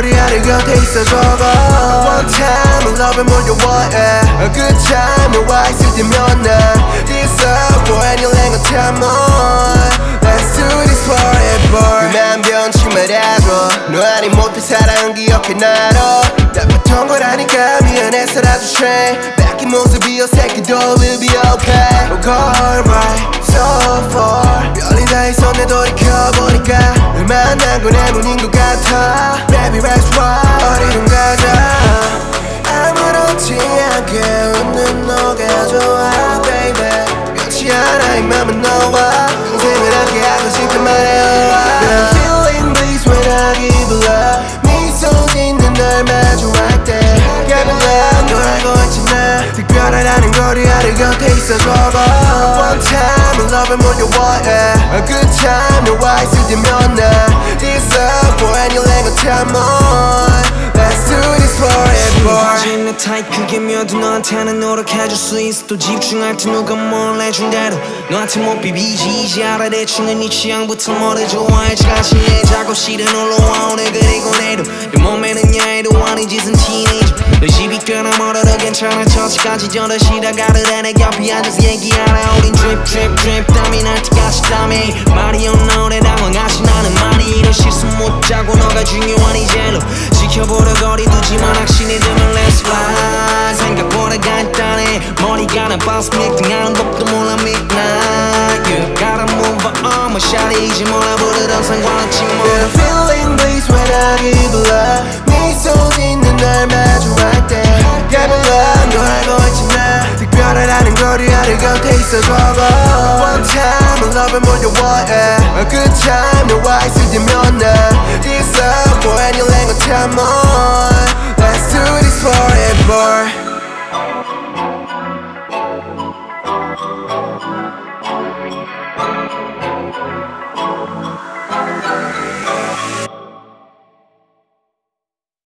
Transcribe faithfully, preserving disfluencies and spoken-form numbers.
거리 아래 곁에 있어줘봐. One time love 몰려와 A good time 너와 있을 때면 난 deserve for any length of time on. Let's do this forever. 난 변치 말아줘. 너 아니 못해 사랑은 기억해 나로. 나빴던 거라니까 미안해서라도 shame. 뺏긴 모습이 어색해도 we'll be okay. We'll go right so far. 별이 다 있어 내 돌이켜보니까 널 만난 건 행운인 것 같아. Baby let's ride 어디든 가자. 아무렇지 않게 웃는 너가 좋아 baby. 변치 않아 이 맘은 너와 평생을 함께 하고 싶단 말이야. I'm feeling bliss when I give love. 미소 짓는 널 마주할 때 Give love 널 알고 있지만 특별하다는 거리 아래 곁에 있어줘봐. One time love 몰려와 A good time 너와 있을 때면 난 deserve for any length of time on. Let's do this forever. 지금 내 타입 크게 미워도 너한테는 노력해줄 수 있어. 또 집중할 때 누가 뭘 해준 대로 너한테 못 비비지. 이제 알아 대충은 네 취향부터 뭐를 좋아할지 자신의 작업실에 놀러와 오늘 그리고 내일도 내 몸에는 야해도 아닌 짓은 teenager. 너 집이 꽤나 멀어도 괜찮아. 처치까지 저러 시다가를 내 옆에 앉아서 얘기하라. 우린 drip drip drip 땀이 날 때까지 땀이 말이 없나 오래 당황하지 나는 많이. 이런 실수 못하고 너가 중요한 이제로 지켜보려 거리 두지만 확신이 들면 let's fly. 생각보다 간단해. 머리가 난 bounce 미팅하는 법도 몰라 midnight. You gotta move on. 뭐 샤리 이제 뭐라 부르던 상관없지 뭐. I'm feeling bliss when I give love. 미소 짓는 날 마주할 때 Give love 너 알고 있지만 특별하다는 거리 아래 곁에 있어줘봐. One time love 몰려와 A good time 너와 있을 때면 난 deserve for any length of time on. Let's do this forever.